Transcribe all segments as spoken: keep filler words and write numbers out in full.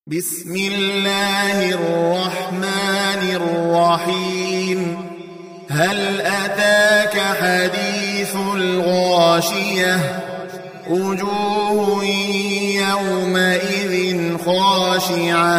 بسم الله الرحمن الرحيم هل أتاك حديث الغاشية وجوه يومئذ خاشعة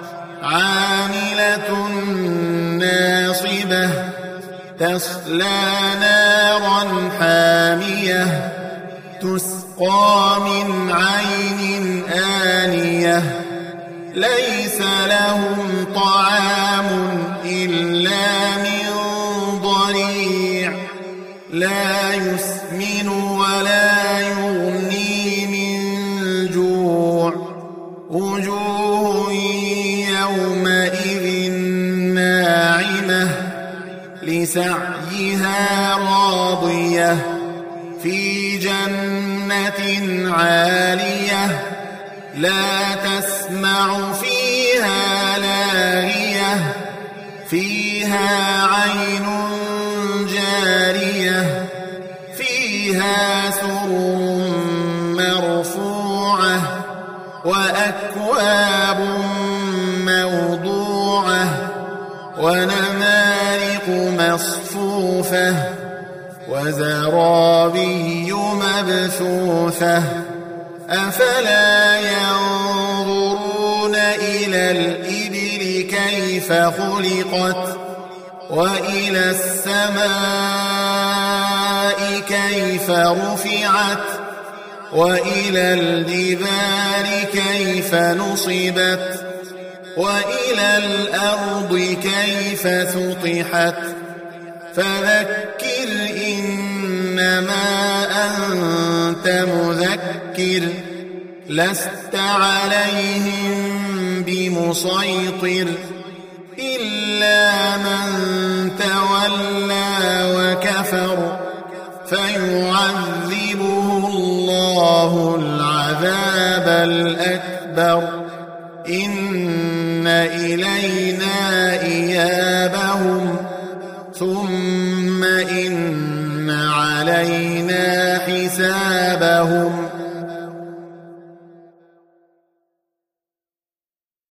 عاملة ناصبة تصلى نارا حامية تسقى من عين آنية ليس لهم طعام إلا من ضريع لا يسمن ولا يغني من جوع وجوه يومئذ ناعمة لسعيها راضية في جنة عالية لا تسمع فيها لاغية فيها عين جارية فيها سرر مرفوعة وأكواب موضوعة ونمارق مصفوفة وزرابي مبثوثة أفلا ينظرون إلى الإبل كيف خلقت وإلى السماء كيف رفعت وإلى الجبال كيف نصبت وإلى الأرض كيف سطحت فذكر إنما أنت مذكر لست عليهم بمسيطر إلا من تولى وكفر فيعذبه الله العذاب الأكبر إن إلينا إيابهم ثم إن علينا حسابهم